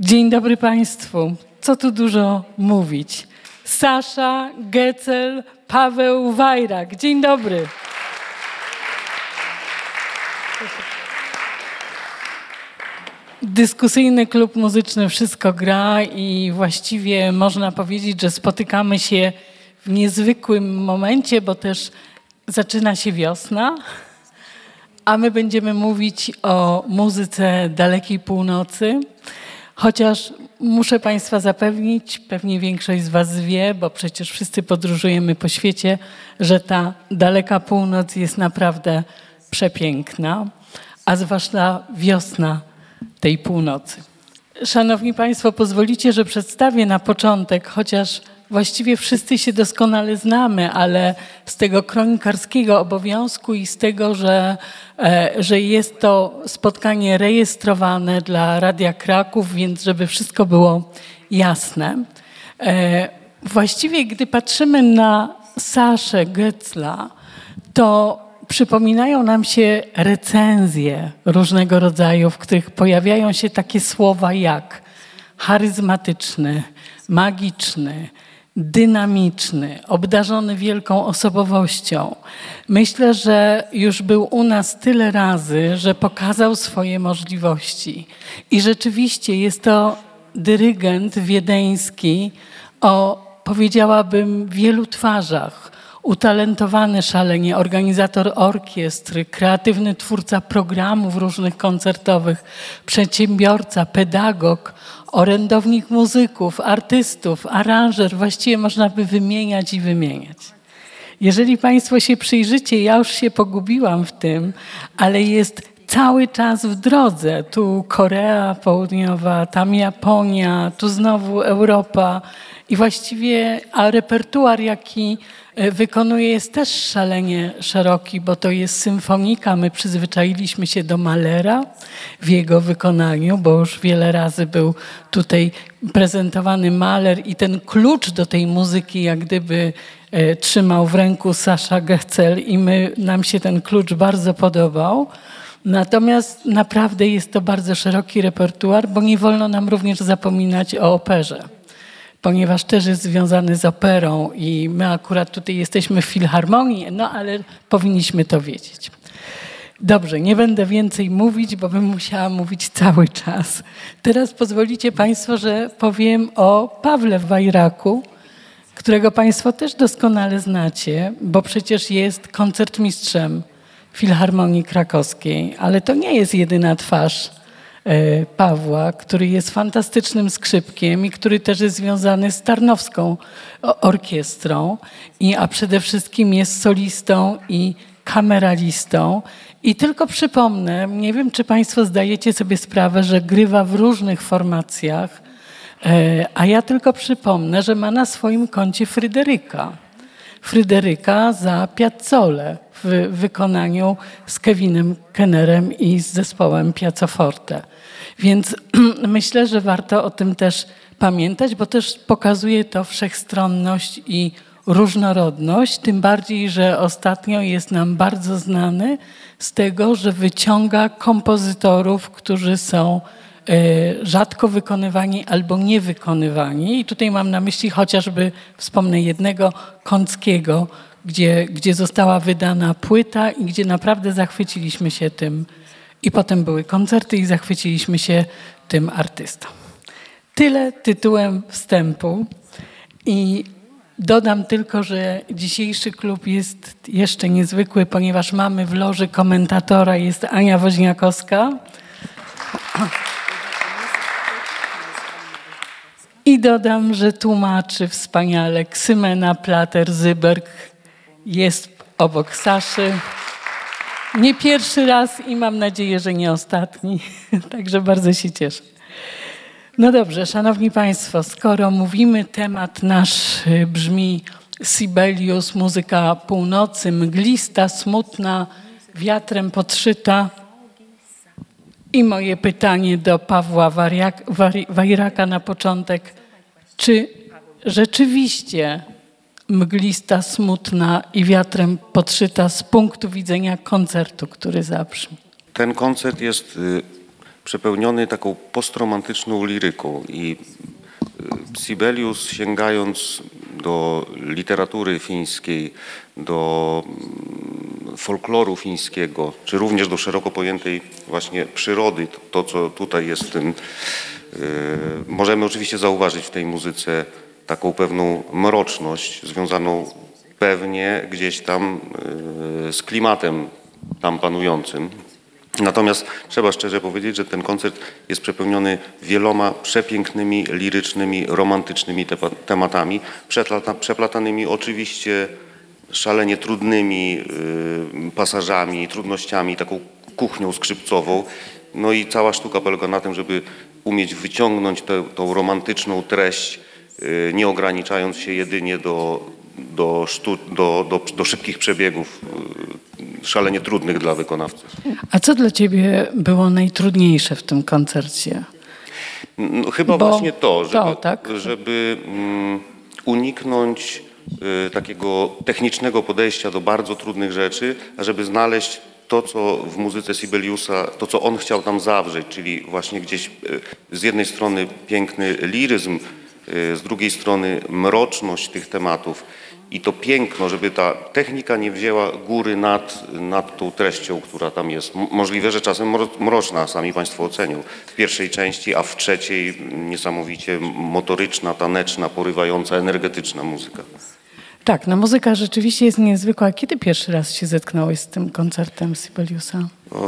Dzień dobry Państwu. Co tu dużo mówić. Sasza Gecel, Paweł Wajrak. Dzień dobry. Dyskusyjny klub muzyczny Wszystko gra i właściwie można powiedzieć, że spotykamy się w niezwykłym momencie, bo też zaczyna się wiosna, a my będziemy mówić o muzyce dalekiej północy. Chociaż muszę Państwa zapewnić, pewnie większość z Was wie, bo przecież wszyscy podróżujemy po świecie, że ta daleka północ jest naprawdę przepiękna, a zwłaszcza wiosna tej północy. Szanowni Państwo, pozwolicie, że przedstawię na początek, chociaż właściwie wszyscy się doskonale znamy, ale z tego kronikarskiego obowiązku i z tego, że jest to spotkanie rejestrowane dla Radia Kraków, więc żeby wszystko było jasne. Właściwie gdy patrzymy na Saszę Gecla, to przypominają nam się recenzje różnego rodzaju, w których pojawiają się takie słowa jak charyzmatyczny, magiczny, dynamiczny, obdarzony wielką osobowością. Myślę, że już był u nas tyle razy, że pokazał swoje możliwości. I rzeczywiście jest to dyrygent wiedeński o, powiedziałabym, wielu twarzach. Utalentowany szalenie, organizator orkiestry, kreatywny twórca programów różnych koncertowych, przedsiębiorca, pedagog, orędownik muzyków, artystów, aranżer, właściwie można by wymieniać i wymieniać. Jeżeli Państwo się przyjrzycie, ja już się pogubiłam w tym, ale jest cały czas w drodze. Tu Korea Południowa, tam Japonia, tu znowu Europa i właściwie repertuar, jaki wykonuje, jest też szalenie szeroki, bo to jest symfonika. My przyzwyczailiśmy się do Mahlera w jego wykonaniu, bo już wiele razy był tutaj prezentowany Mahler i ten klucz do tej muzyki jak gdyby trzymał w ręku Sasza Gecel i nam się ten klucz bardzo podobał. Natomiast naprawdę jest to bardzo szeroki repertuar, bo nie wolno nam również zapominać o operze, ponieważ też jest związany z operą i my akurat tutaj jesteśmy w Filharmonii, no ale powinniśmy to wiedzieć. Dobrze, nie będę więcej mówić, bo bym musiała mówić cały czas. Teraz pozwolicie Państwo, że powiem o Pawle Wajraku, którego Państwo też doskonale znacie, bo przecież jest koncertmistrzem Filharmonii Krakowskiej, ale to nie jest jedyna twarz Pawła, który jest fantastycznym skrzypkiem i który też jest związany z Tarnowską Orkiestrą, a przede wszystkim jest solistą i kameralistą. I tylko przypomnę, nie wiem, czy Państwo zdajecie sobie sprawę, że grywa w różnych formacjach, a ja tylko przypomnę, że ma na swoim koncie Fryderyka za Piazzolę w wykonaniu z Kevinem Kennerem i z zespołem Piazzoforte. Więc myślę, że warto o tym też pamiętać, bo też pokazuje to wszechstronność i różnorodność, tym bardziej, że ostatnio jest nam bardzo znany z tego, że wyciąga kompozytorów, którzy są rzadko wykonywani albo niewykonywani. I tutaj mam na myśli chociażby, wspomnę jednego, Kąckiego, gdzie została wydana płyta i gdzie naprawdę zachwyciliśmy się tym. I potem były koncerty i zachwyciliśmy się tym artystą. Tyle tytułem wstępu. I dodam tylko, że dzisiejszy klub jest jeszcze niezwykły, ponieważ mamy w loży komentatora, jest Ania Woźniakowska. I dodam, że tłumaczy wspaniale Ksymena Plater-Zyberg jest obok Saszy. Nie pierwszy raz i mam nadzieję, że nie ostatni. Także bardzo się cieszę. No dobrze, szanowni Państwo, skoro mówimy, temat nasz brzmi Sibelius, muzyka północy, mglista, smutna, wiatrem podszyta. I moje pytanie do Pawła Wajraka na początek. Czy rzeczywiście mglista, smutna i wiatrem podszyta z punktu widzenia koncertu, który zabrzmi? Ten koncert jest przepełniony taką postromantyczną liryką i Sibelius, sięgając do literatury fińskiej, do folkloru fińskiego, czy również do szeroko pojętej właśnie przyrody, to co tutaj jest w tym, możemy oczywiście zauważyć w tej muzyce taką pewną mroczność związaną pewnie gdzieś tam z klimatem tam panującym. Natomiast trzeba szczerze powiedzieć, że ten koncert jest przepełniony wieloma przepięknymi, lirycznymi, romantycznymi tematami, przeplatanymi oczywiście szalenie trudnymi pasażami, trudnościami, taką kuchnią skrzypcową. No i cała sztuka polega na tym, żeby umieć wyciągnąć tą romantyczną treść, nie ograniczając się jedynie do szybkich przebiegów, szalenie trudnych dla wykonawców. A co dla ciebie było najtrudniejsze w tym koncercie? No, chyba właśnie to, żeby uniknąć takiego technicznego podejścia do bardzo trudnych rzeczy, a żeby znaleźć to, co w muzyce Sibeliusa, to, co on chciał tam zawrzeć, czyli właśnie gdzieś z jednej strony piękny liryzm, z drugiej strony mroczność tych tematów i to piękno, żeby ta technika nie wzięła góry nad tą treścią, która tam jest. Możliwe, że czasem mroczna, sami Państwo ocenią. W pierwszej części, a w trzeciej niesamowicie motoryczna, taneczna, porywająca, energetyczna muzyka. Tak, no muzyka rzeczywiście jest niezwykła. A kiedy pierwszy raz się zetknąłeś z tym koncertem Sibeliusa?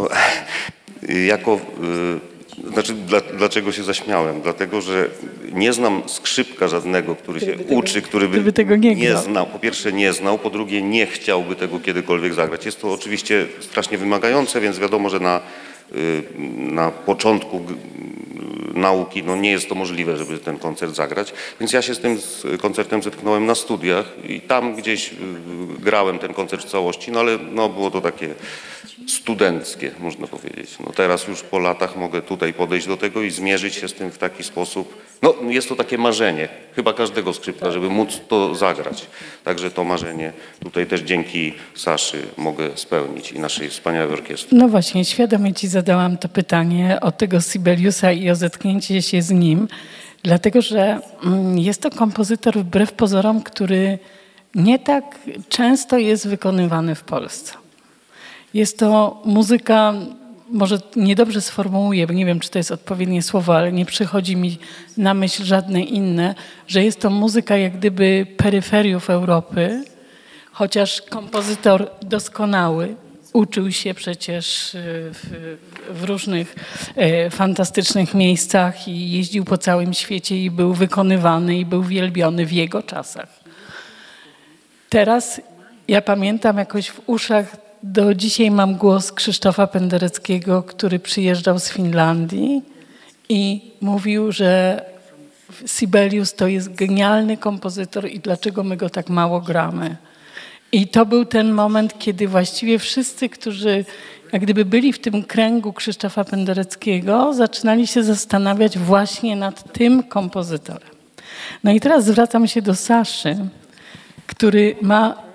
Dlaczego się zaśmiałem? Dlatego, że nie znam skrzypka żadnego, który się uczy, który by tego nie znał. Po pierwsze nie znał, po drugie nie chciałby tego kiedykolwiek zagrać. Jest to oczywiście strasznie wymagające, więc wiadomo, że na początku nauki nie jest to możliwe, żeby ten koncert zagrać. Więc ja się z tym koncertem zetknąłem na studiach i tam gdzieś grałem ten koncert w całości, ale było to takie studenckie, można powiedzieć. Teraz już po latach mogę tutaj podejść do tego i zmierzyć się z tym w taki sposób. Jest to takie marzenie chyba każdego skrzypka, żeby móc to zagrać. Także to marzenie tutaj też dzięki Saszy mogę spełnić i naszej wspaniałej orkiestry. No właśnie, świadomie ci zadałam to pytanie o tego Sibeliusa i o zetknięcie się z nim, dlatego że jest to kompozytor wbrew pozorom, który nie tak często jest wykonywany w Polsce. Jest to muzyka, może niedobrze sformułuję, bo nie wiem, czy to jest odpowiednie słowo, ale nie przychodzi mi na myśl żadne inne, że jest to muzyka jak gdyby peryferiów Europy, chociaż kompozytor doskonały, uczył się przecież w różnych fantastycznych miejscach i jeździł po całym świecie i był wykonywany i był wielbiony w jego czasach. Teraz ja pamiętam jakoś w uszach, do dzisiaj mam głos Krzysztofa Pendereckiego, który przyjeżdżał z Finlandii i mówił, że Sibelius to jest genialny kompozytor i dlaczego my go tak mało gramy. I to był ten moment, kiedy właściwie wszyscy, którzy jak gdyby byli w tym kręgu Krzysztofa Pendereckiego, zaczynali się zastanawiać właśnie nad tym kompozytorem. No i teraz zwracam się do Saszy, który ma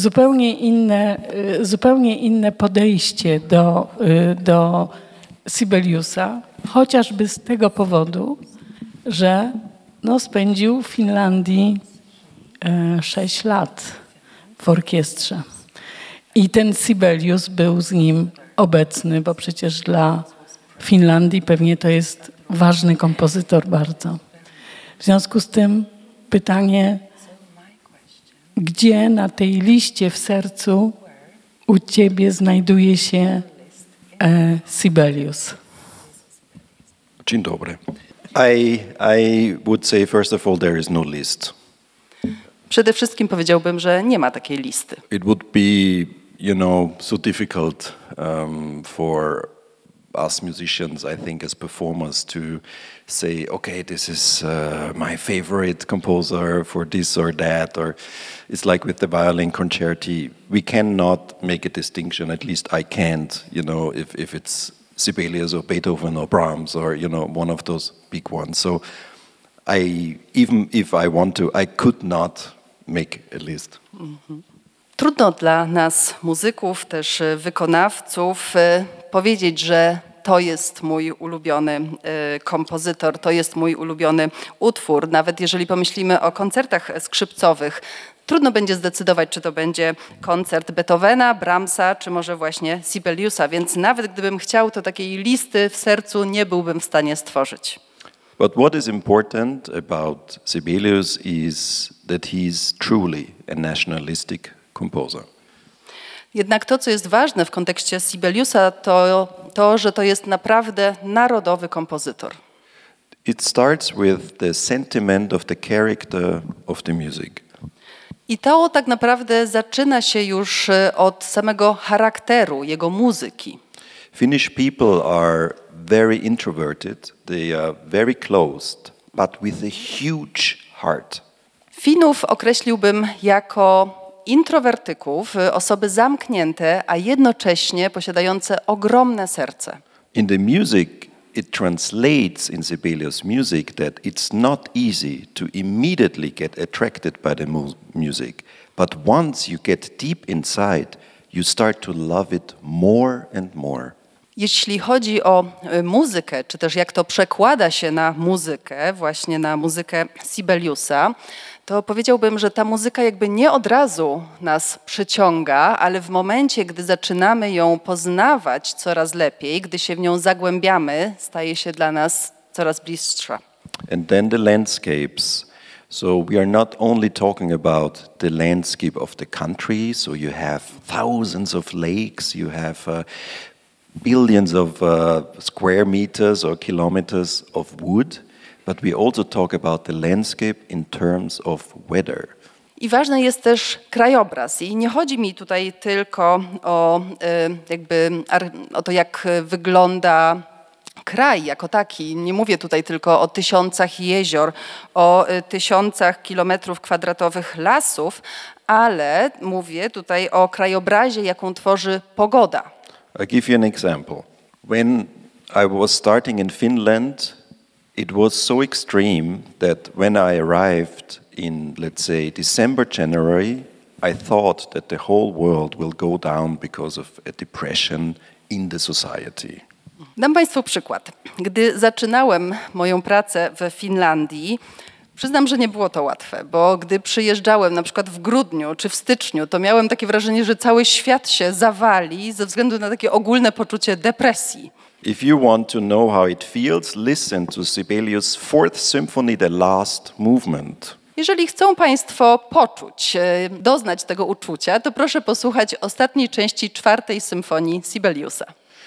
zupełnie inne podejście do Sibeliusa, chociażby z tego powodu, że spędził w Finlandii 6 lat w orkiestrze. I ten Sibelius był z nim obecny, bo przecież dla Finlandii pewnie to jest ważny kompozytor bardzo. W związku z tym pytanie, gdzie na tej liście w sercu u ciebie znajduje się Sibelius? Dzień dobry. I would say first of all there is no list. Przede wszystkim powiedziałbym, że nie ma takiej listy. It would be, so difficult for us musicians, I think, as performers to say, okay, this is my favorite composer for this or that, or it's like with the violin concerti, we cannot make a distinction, at least I can't, if it's Sibelius or Beethoven or Brahms or, one of those big ones. So even if I want to, I could not make a list. Mhm. Trudno dla nas, muzyków, też wykonawców, powiedzieć, że to jest mój ulubiony kompozytor, to jest mój ulubiony utwór. Nawet jeżeli pomyślimy o koncertach skrzypcowych, trudno będzie zdecydować, czy to będzie koncert Beethovena, Brahmsa, czy może właśnie Sibeliusa, więc nawet gdybym chciał, to takiej listy w sercu nie byłbym w stanie stworzyć. But what is important about Sibelius is that he's truly a nationalistic composer. Jednak to, co jest ważne w kontekście Sibeliusa, to, że to jest naprawdę narodowy kompozytor. It starts with the sentiment of the character of the music. I to tak naprawdę zaczyna się już od samego charakteru jego muzyki. Finnish people are very introverted, they are very closed, but with a huge heart. Finów określiłbym jako introwertyków, osoby zamknięte, a jednocześnie posiadające ogromne serce. In the music, it translates in Sibelius' music that it's not easy to immediately get attracted by the music, but once you get deep inside, you start to love it more and more. Jeśli chodzi o muzykę, czy też jak to przekłada się na muzykę, właśnie na muzykę Sibeliusa, to powiedziałbym, że ta muzyka jakby nie od razu nas przyciąga, ale w momencie, gdy zaczynamy ją poznawać coraz lepiej, gdy się w nią zagłębiamy, staje się dla nas coraz blisksza. And then the landscapes. So we are not only talking about the landscape of the country, so you have thousands of lakes, you have billions of square meters or kilometers of wood, but we also talk about the landscape in terms of weather. I ważny jest też krajobraz. I nie chodzi mi tutaj tylko o o to, jak wygląda kraj jako taki. Nie mówię tutaj tylko o tysiącach jezior, o tysiącach kilometrów kwadratowych lasów, ale mówię tutaj o krajobrazie, jaką tworzy pogoda. I'll give you an example. When I was starting in Finland, it was so extreme that when I arrived in, let's say, December, January, I thought that the whole world will go down because of a depression in the society. Dam Państwu przykład. Gdy zaczynałem moją pracę w Finlandii, przyznam, że nie było to łatwe, bo gdy przyjeżdżałem na przykład w grudniu czy w styczniu, to miałem takie wrażenie, że cały świat się zawali ze względu na takie ogólne poczucie depresji. If you want to know how it feels, listen to Sibelius' Fourth Symphony, the last movement. Jeżeli chcą Państwo poczuć, doznać tego uczucia, to proszę posłuchać ostatniej części czwartej symfonii Sibeliusa.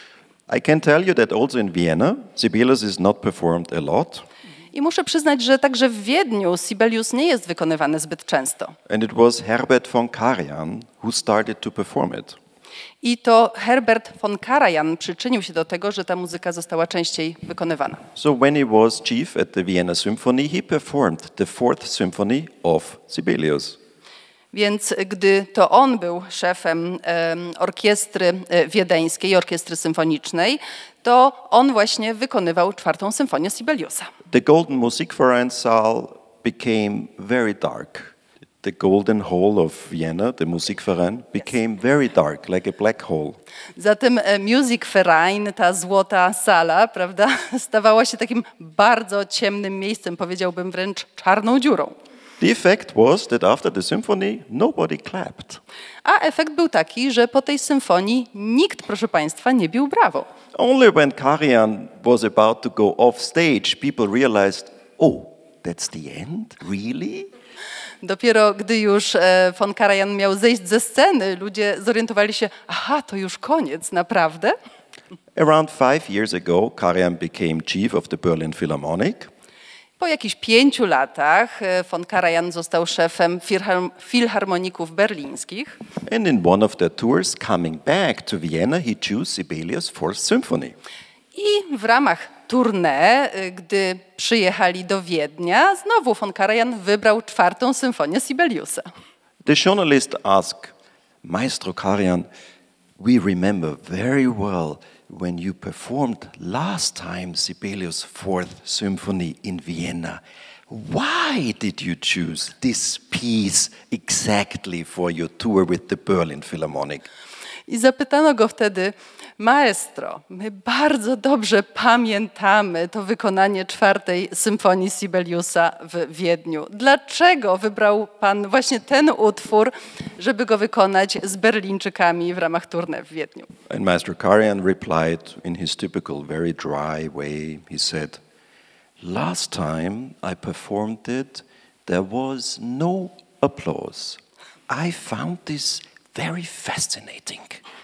I can tell you that also in Vienna, Sibelius is not performed a lot. I muszę przyznać, że także w Wiedniu Sibelius nie jest wykonywany zbyt często. And it was Herbert von Karajan who started to perform it. I to Herbert von Karajan przyczynił się do tego, że ta muzyka została częściej wykonywana. So when he was chief at the Vienna Symphony, he performed the Fourth Symphony of Sibelius. Więc gdy to on był szefem orkiestry wiedeńskiej, orkiestry symfonicznej, to on właśnie wykonywał czwartą symfonię Sibeliusa. The Golden Musikvereinssaal became very dark. The Golden Hall of Vienna, the Musikverein, became very dark, like a black hole. Zatem Musikverein, ta złota sala, prawda, stawała się takim bardzo ciemnym miejscem, powiedziałbym wręcz czarną dziurą. The effect was that after the symphony, nobody clapped. A efekt był taki, że po tej symfonii nikt, proszę Państwa, nie bił brawo. Only when Karajan was about to go off stage, people realized, oh, that's the end? Really? Dopiero gdy już von Karajan miał zejść ze sceny, ludzie zorientowali się, aha, to już koniec, naprawdę? Around 5 years ago, Karajan became chief of the Berlin Philharmonic. Po jakichś 5 latach von Karajan został szefem filharmoników berlińskich. And in one of their tours coming back to Vienna, he chose Sibelius' Fourth Symphony. I w ramach tournée, gdy przyjechali do Wiednia, znowu von Karajan wybrał czwartą symfonię Sibeliusa. The journalist asked, Maestro Karajan, we remember very well when you performed last time Sibelius' Fourth Symphony in Vienna. Why did you choose this piece exactly for your tour with the Berlin Philharmonic? I zapytano go wtedy: maestro, my bardzo dobrze pamiętamy to wykonanie 4. symfonii Sibeliusa w Wiedniu. Dlaczego wybrał pan właśnie ten utwór, żeby go wykonać z Berlińczykami w ramach tournée w Wiedniu? And Master Karajan replied in his typical, very dry way. He said, "Last time I performed it, there was no applause. I found this very fascinating."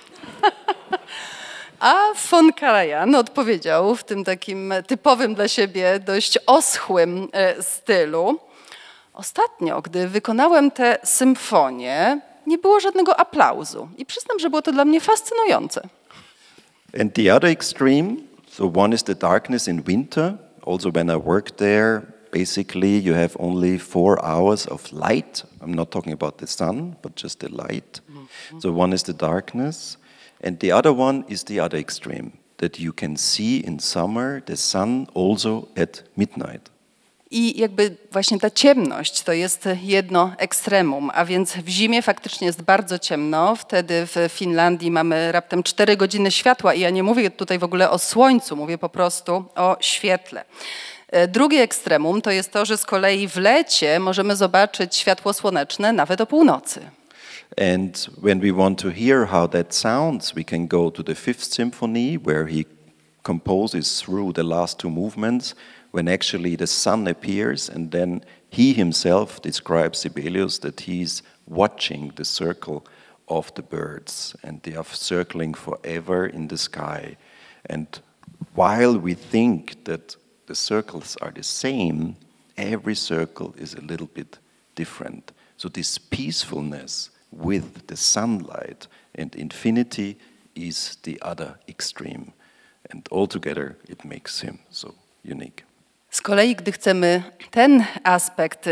A von Karajan odpowiedział w tym takim typowym dla siebie dość oschłym stylu: ostatnio, gdy wykonałem tę symfonię, nie było żadnego aplauzu i przyznam, że było to dla mnie fascynujące. And the other extreme, so one is the darkness in winter. Also when I worked there, basically you have only 4 hours of light. I'm not talking about the sun, but just the light. So one is the darkness. And the other one is the other extreme, that you can see in summer the sun also at midnight. I jakby właśnie ta ciemność to jest jedno ekstremum, a więc w zimie faktycznie jest bardzo ciemno. Wtedy w Finlandii mamy raptem 4 godziny światła i ja nie mówię tutaj w ogóle o słońcu, mówię po prostu o świetle. Drugie ekstremum to jest to, że z kolei w lecie możemy zobaczyć światło słoneczne nawet o północy. And when we want to hear how that sounds, we can go to the 5th Symphony, where he composes through the last 2 movements, when actually the sun appears, and then he himself describes Sibelius that he's watching the circle of the birds, and they are circling forever in the sky. And while we think that the circles are the same, every circle is a little bit different. So this peacefulness with the sunlight and infinity is the other extreme. And altogether it makes him so unique. Z kolei, gdy chcemy ten aspekt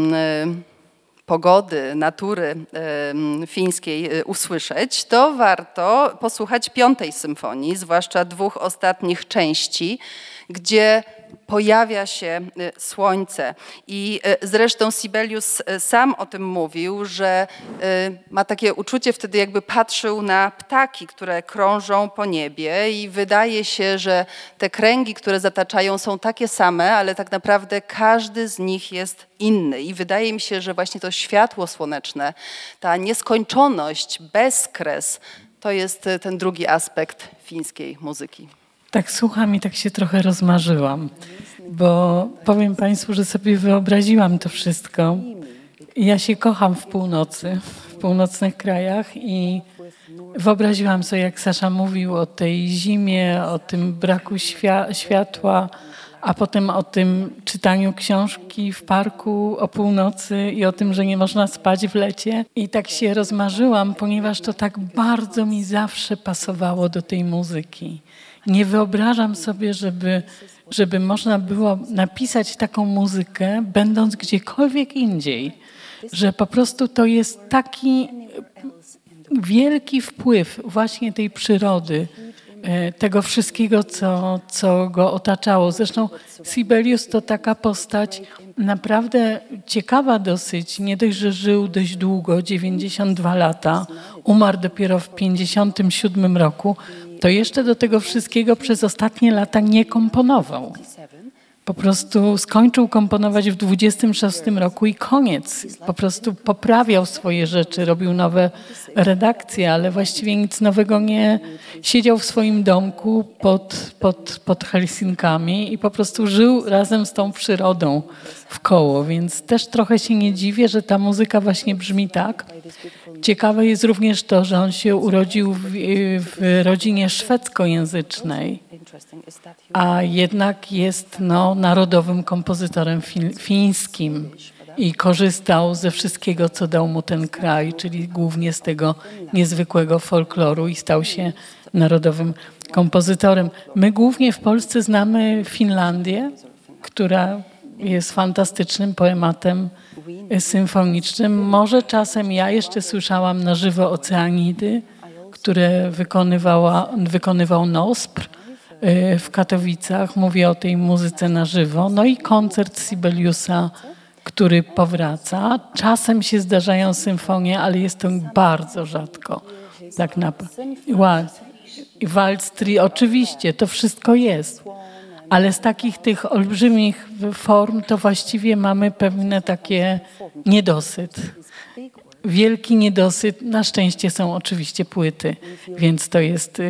pogody, natury fińskiej usłyszeć, to warto posłuchać 5. symfonii, zwłaszcza 2 ostatnich części, gdzie pojawia się słońce. I zresztą Sibelius sam o tym mówił, że ma takie uczucie, wtedy jakby patrzył na ptaki, które krążą po niebie i wydaje się, że te kręgi, które zataczają, są takie same, ale tak naprawdę każdy z nich jest inny. I wydaje mi się, że właśnie to światło słoneczne, ta nieskończoność, bezkres, to jest ten drugi aspekt fińskiej muzyki. Tak słucham i tak się trochę rozmarzyłam, bo powiem Państwu, że sobie wyobraziłam to wszystko. Ja się kocham w północy, w północnych krajach i wyobraziłam sobie, jak Sasza mówił o tej zimie, o tym braku światła, a potem o tym czytaniu książki w parku o północy i o tym, że nie można spać w lecie. I tak się rozmarzyłam, ponieważ to tak bardzo mi zawsze pasowało do tej muzyki. Nie wyobrażam sobie, żeby można było napisać taką muzykę, będąc gdziekolwiek indziej. Że po prostu to jest taki wielki wpływ właśnie tej przyrody, tego wszystkiego, co go otaczało. Zresztą Sibelius to taka postać naprawdę ciekawa dosyć. Nie dość, że żył dość długo, 92 lata, umarł dopiero w 57 roku, to jeszcze do tego wszystkiego przez ostatnie lata nie komponował. Po prostu skończył komponować w 26 roku i koniec. Po prostu poprawiał swoje rzeczy, robił nowe redakcje, ale właściwie nic nowego nie... Siedział w swoim domku pod Helsinkami i po prostu żył razem z tą przyrodą w koło, więc też trochę się nie dziwię, że ta muzyka właśnie brzmi tak. Ciekawe jest również to, że on się urodził w rodzinie szwedzkojęzycznej, a jednak jest narodowym kompozytorem fińskim i korzystał ze wszystkiego, co dał mu ten kraj, czyli głównie z tego niezwykłego folkloru i stał się narodowym kompozytorem. My głównie w Polsce znamy Finlandię, która jest fantastycznym poematem symfonicznym. Może czasem ja jeszcze słyszałam na żywo Oceanidy, które wykonywał NOSPR w Katowicach. Mówię o tej muzyce na żywo. No i koncert Sibeliusa, który powraca. Czasem się zdarzają symfonie, ale jest to bardzo rzadko. tak naprawdę. Walc, trio, oczywiście, to wszystko jest. Ale z takich tych olbrzymich form to właściwie mamy pewne takie niedosyt. Wielki niedosyt. Na szczęście są oczywiście płyty, więc to jest...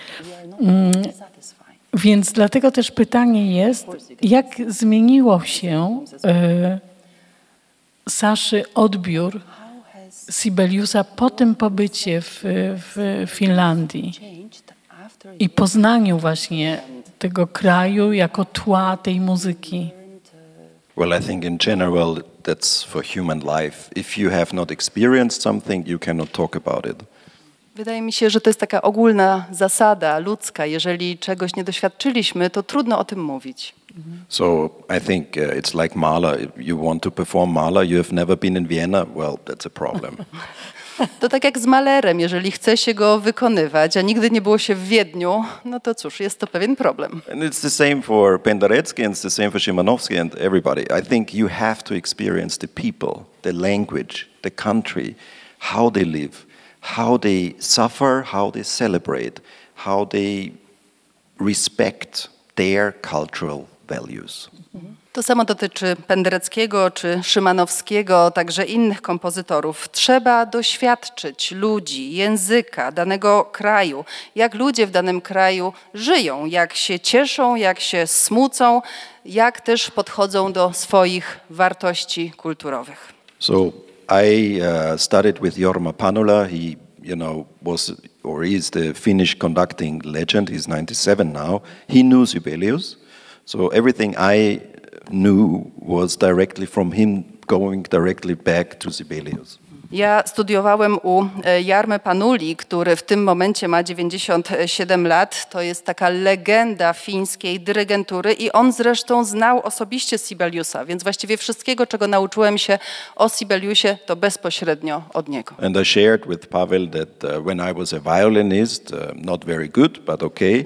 Więc dlatego też pytanie jest, jak zmieniło się Saszy odbiór Sibeliusa po tym pobycie w Finlandii i poznaniu właśnie tego kraju jako tła tej muzyki. Well, I think in general that's for human life. If you have not experienced something, you cannot talk about it. Wydaje mi się, że to jest taka ogólna zasada ludzka. Jeżeli czegoś nie doświadczyliśmy, to trudno o tym mówić. So I think it's like Mahler. If you want to perform Mahler, you have never been in Vienna, well, that's a problem. To tak jak z malerem. Jeżeli chce się go wykonywać, a nigdy nie było się w Wiedniu, no to cóż, jest to pewien problem. And it's the same for Penderecki and it's the same for Szymanowski and everybody. I think you have to experience the people, the language, the country, how they live, how they suffer, how they celebrate, how they respect their cultural values. To samo dotyczy Pendereckiego czy Szymanowskiego, także innych kompozytorów. Trzeba doświadczyć ludzi, języka danego kraju, jak ludzie w danym kraju żyją, jak się cieszą, jak się smucą, jak też podchodzą do swoich wartości kulturowych. So I studied with Jorma Panula. He, was or is the Finnish conducting legend. He's 97 now. He knew Sibelius, so everything I knew was directly from him, going directly back to Sibelius. Ja studiowałem u Jarmy Panuli, który w tym momencie ma 97 lat. To jest taka legenda fińskiej dyrygentury i on zresztą znał osobiście Sibeliusa, więc właściwie wszystkiego, czego nauczyłem się o Sibeliusie, to bezpośrednio od niego. And I shared with Pavel that when I was a violinist, not very good, but okay,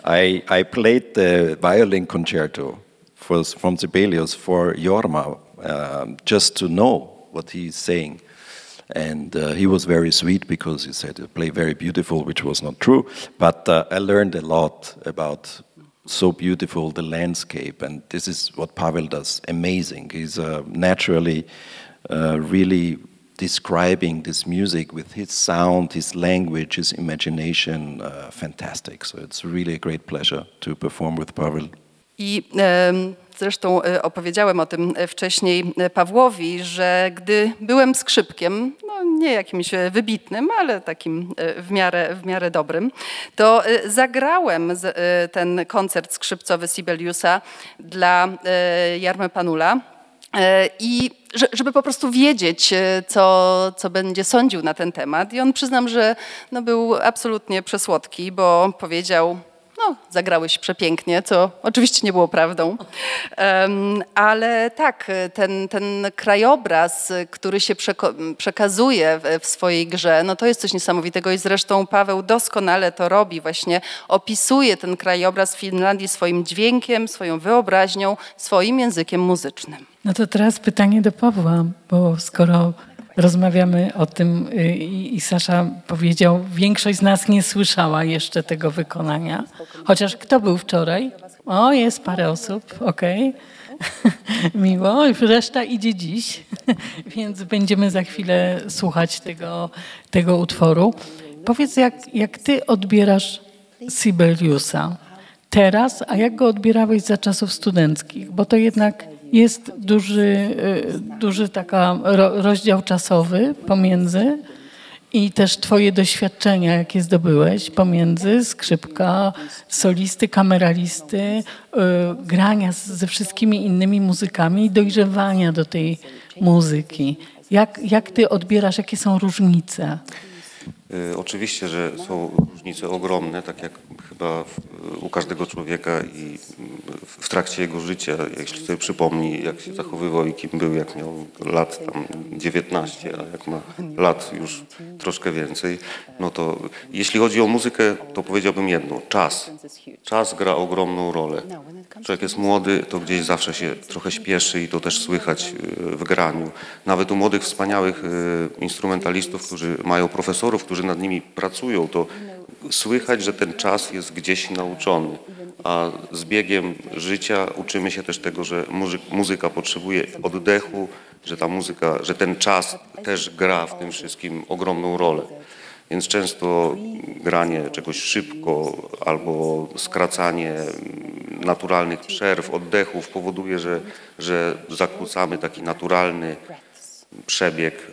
I played the violin concerto from Sibelius for Jorma, just to know what he's saying. And he was very sweet because he said to play very beautiful, which was not true. But I learned a lot about so beautiful the landscape, and this is what Pavel does. Amazing. He's naturally really describing this music with his sound, his language, his imagination. Fantastic. So it's really a great pleasure to perform with Pavel. I zresztą opowiedziałem o tym wcześniej Pawłowi, że gdy byłem skrzypkiem, no nie jakimś wybitnym, ale takim w miarę dobrym, to zagrałem ten koncert skrzypcowy Sibeliusa dla Jarmy Panula. I żeby po prostu wiedzieć, co będzie sądził na ten temat. I on, przyznam, że był absolutnie przesłodki, bo powiedział: no, zagrałeś przepięknie, co oczywiście nie było prawdą, ale tak, ten krajobraz, który się przekazuje w swojej grze, no to jest coś niesamowitego i zresztą Paweł doskonale to robi, właśnie opisuje ten krajobraz Finlandii swoim dźwiękiem, swoją wyobraźnią, swoim językiem muzycznym. No to teraz pytanie do Pawła, bo skoro rozmawiamy o tym i Sasza powiedział, większość z nas nie słyszała jeszcze tego wykonania. Chociaż kto był wczoraj? O, jest parę osób, okej. Miło, reszta idzie dziś, więc będziemy za chwilę słuchać tego utworu. Powiedz, jak ty odbierasz Sibeliusa teraz, a jak go odbierałeś za czasów studenckich? Bo to jednak jest duży taka rozdział czasowy pomiędzy i też twoje doświadczenia, jakie zdobyłeś pomiędzy skrzypka, solisty, kameralisty, grania ze wszystkimi innymi muzykami i dojrzewania do tej muzyki. Jak ty odbierasz, jakie są różnice? Oczywiście, że są różnice ogromne, tak jak chyba u każdego człowieka i w trakcie jego życia, jeśli sobie przypomni, jak się zachowywał i kim był, jak miał lat tam 19, a jak ma lat już troszkę więcej, no to jeśli chodzi o muzykę, to powiedziałbym jedno, czas. Czas gra ogromną rolę. Człowiek jest młody, to gdzieś zawsze się trochę śpieszy i to też słychać w graniu. Nawet u młodych, wspaniałych instrumentalistów, którzy mają profesorów, którzy nad nimi pracują, to słychać, że ten czas jest gdzieś nauczony. A z biegiem życia uczymy się też tego, że muzyka potrzebuje oddechu, że ta muzyka, że ten czas też gra w tym wszystkim ogromną rolę. Więc często granie czegoś szybko albo skracanie naturalnych przerw, oddechów powoduje, że zakłócamy taki naturalny przebieg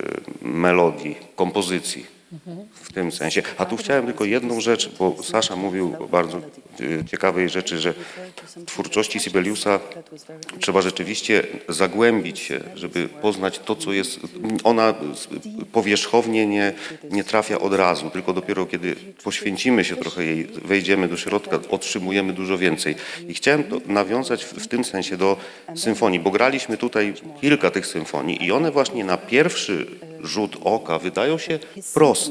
melodii, kompozycji. W tym sensie. A tu chciałem tylko jedną rzecz, bo Sasza mówił o bardzo ciekawej rzeczy, że w twórczości Sibeliusa trzeba rzeczywiście zagłębić się, żeby poznać to, co jest. Ona powierzchownie nie trafia od razu, tylko dopiero kiedy poświęcimy się trochę jej, wejdziemy do środka, otrzymujemy dużo więcej. I chciałem to nawiązać w tym sensie do symfonii, bo graliśmy tutaj kilka tych symfonii i one właśnie na pierwszy rzut oka wydają się proste.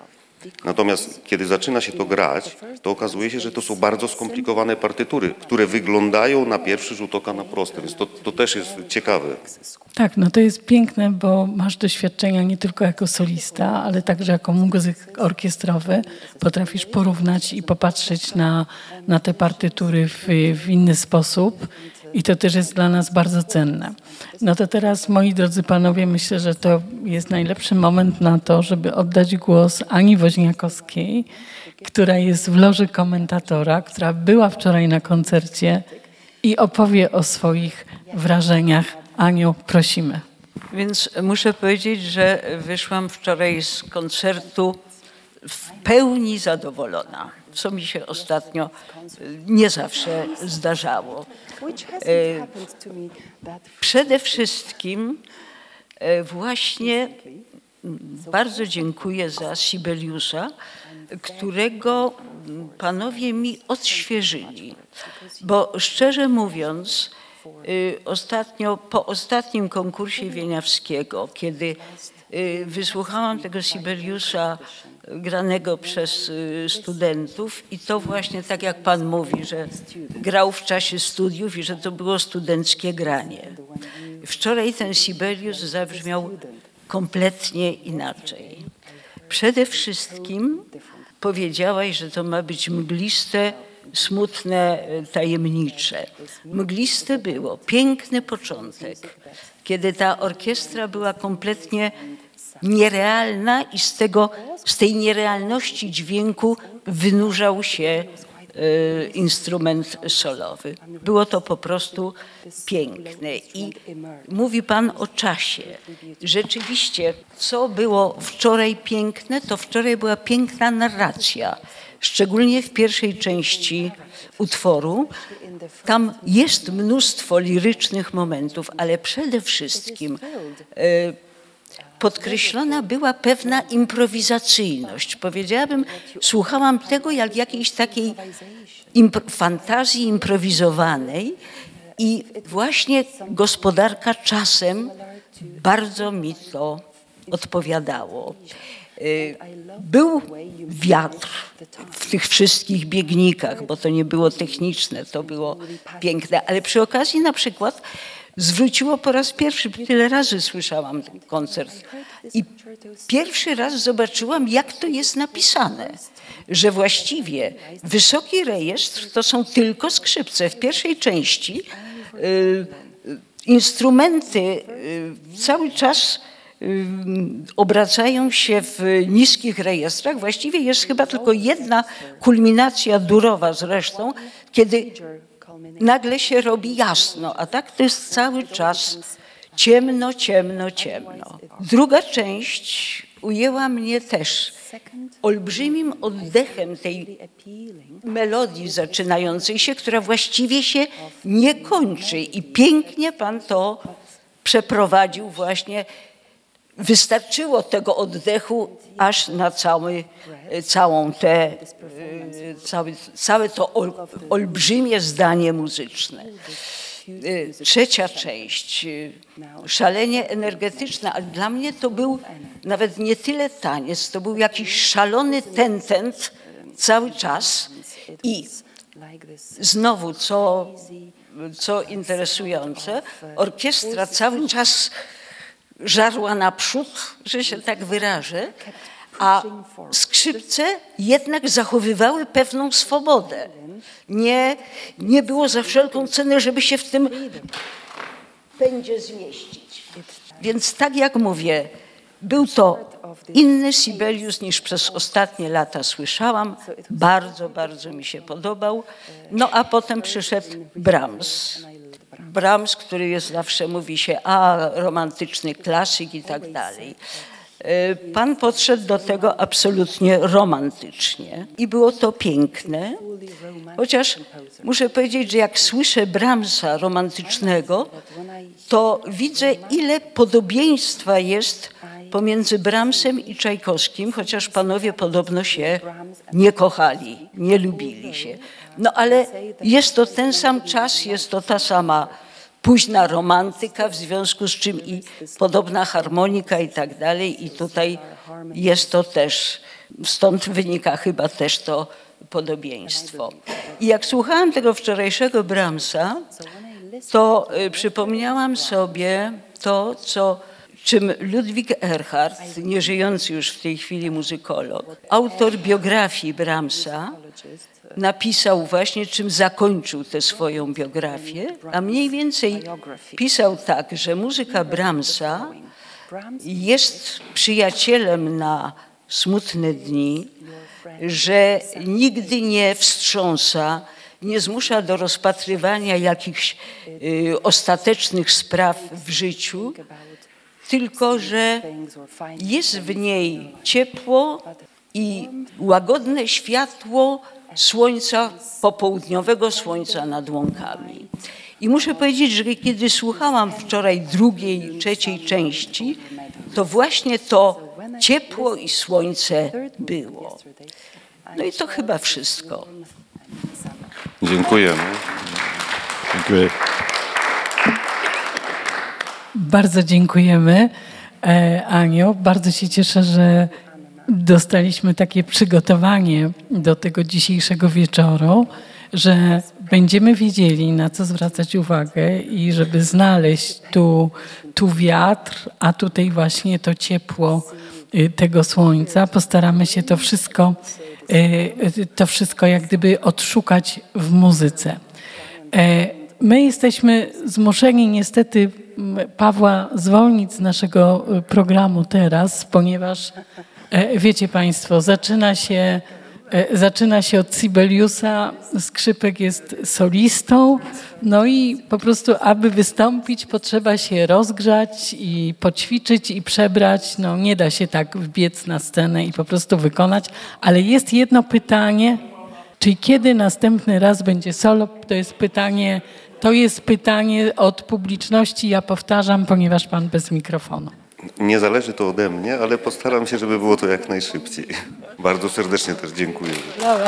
Natomiast kiedy zaczyna się to grać, to okazuje się, że to są bardzo skomplikowane partytury, które wyglądają na pierwszy rzut oka na proste, więc to też jest ciekawe. Tak, no to jest piękne, bo masz doświadczenia nie tylko jako solista, ale także jako muzyk orkiestrowy. Potrafisz porównać i popatrzeć na te partytury w inny sposób. I to też jest dla nas bardzo cenne. No to teraz, moi drodzy panowie, myślę, że to jest najlepszy moment na to, żeby oddać głos Ani Woźniakowskiej, która jest w loży komentatora, która była wczoraj na koncercie i opowie o swoich wrażeniach. Aniu, prosimy. Więc muszę powiedzieć, że wyszłam wczoraj z koncertu w pełni zadowolona, co mi się ostatnio nie zawsze zdarzało. Przede wszystkim właśnie bardzo dziękuję za Sibeliusa, którego panowie mi odświeżyli, bo szczerze mówiąc, po ostatnim konkursie Wieniawskiego, kiedy wysłuchałam tego Sibeliusa granego przez studentów i to właśnie tak jak pan mówi, że grał w czasie studiów i że to było studenckie granie. Wczoraj ten Sibelius zabrzmiał kompletnie inaczej. Przede wszystkim powiedziałaś, że to ma być mgliste, smutne, tajemnicze. Mgliste było, piękny początek, kiedy ta orkiestra była kompletnie nierealna i z tej nierealności dźwięku wynurzał się instrument solowy. Było to po prostu piękne. I mówi pan o czasie. Rzeczywiście, co było wczoraj piękne, to wczoraj była piękna narracja. Szczególnie w pierwszej części utworu. Tam jest mnóstwo lirycznych momentów, ale przede wszystkim podkreślona była pewna improwizacyjność. Powiedziałabym, słuchałam tego jak jakiejś takiej fantazji improwizowanej i właśnie gospodarka czasem bardzo mi to odpowiadało. Był wiatr w tych wszystkich biegnikach, bo to nie było techniczne, to było piękne, ale przy okazji na przykład zwróciło po raz pierwszy, tyle razy słyszałam ten koncert i pierwszy raz zobaczyłam, jak to jest napisane, że właściwie wysoki rejestr to są tylko skrzypce. W pierwszej części instrumenty cały czas obracają się w niskich rejestrach. Właściwie jest chyba tylko jedna kulminacja durowa zresztą, kiedy nagle się robi jasno, a tak to jest cały czas ciemno, ciemno, ciemno. Druga część ujęła mnie też olbrzymim oddechem tej melodii zaczynającej się, która właściwie się nie kończy i pięknie pan to przeprowadził właśnie. Wystarczyło tego oddechu aż na całą tę całe to olbrzymie zdanie muzyczne. Trzecia część, szalenie energetyczna, ale dla mnie to był nawet nie tyle taniec, to był jakiś szalony tentent cały czas i znowu, co interesujące, orkiestra cały czas żarła naprzód, że się tak wyrażę, a skrzypce jednak zachowywały pewną swobodę. Nie było za wszelką cenę, żeby się w tym pędzie zmieścić. Więc tak jak mówię, był to inny Sibelius niż przez ostatnie lata słyszałam. Bardzo, bardzo mi się podobał. No a potem przyszedł Brahms. Brahms, który jest zawsze, mówi się, romantyczny klasyk i tak dalej. Pan podszedł do tego absolutnie romantycznie i było to piękne, chociaż muszę powiedzieć, że jak słyszę Brahmsa romantycznego, to widzę, ile podobieństwa jest pomiędzy Brahmsem i Czajkowskim, chociaż panowie podobno się nie kochali, nie lubili się. No ale jest to ten sam czas, jest to ta sama późna romantyka, w związku z czym i podobna harmonika i tak dalej. I tutaj jest to też, stąd wynika chyba też to podobieństwo. I jak słuchałam tego wczorajszego Brahmsa, to przypomniałam sobie to, czym Ludwig Erhard, nieżyjący już w tej chwili muzykolog, autor biografii Brahmsa, napisał właśnie, czym zakończył tę swoją biografię, a mniej więcej pisał tak, że muzyka Brahmsa jest przyjacielem na smutne dni, że nigdy nie wstrząsa, nie zmusza do rozpatrywania jakichś ostatecznych spraw w życiu, tylko że jest w niej ciepło i łagodne światło słońca, popołudniowego słońca nad łąkami. I muszę powiedzieć, że kiedy słuchałam wczoraj drugiej, trzeciej części, to właśnie to ciepło i słońce było. No i to chyba wszystko. Dziękujemy. Dziękuję. Bardzo dziękujemy, Aniu. Bardzo się cieszę, że dostaliśmy takie przygotowanie do tego dzisiejszego wieczoru, że będziemy wiedzieli, na co zwracać uwagę i żeby znaleźć tu wiatr, a tutaj właśnie to ciepło tego słońca. Postaramy się to wszystko jak gdyby odszukać w muzyce. My jesteśmy zmuszeni niestety Pawła zwolnić z naszego programu teraz, ponieważ wiecie Państwo, zaczyna się od Sibeliusa, skrzypek jest solistą, no i po prostu, aby wystąpić, potrzeba się rozgrzać i poćwiczyć i przebrać. No nie da się tak wbiec na scenę i po prostu wykonać, ale jest jedno pytanie, czyli kiedy następny raz będzie solo? To jest pytanie od publiczności, ja powtarzam, ponieważ pan bez mikrofonu. Nie zależy to ode mnie, ale postaram się, żeby było to jak najszybciej. Bardzo serdecznie też dziękuję. Dobra.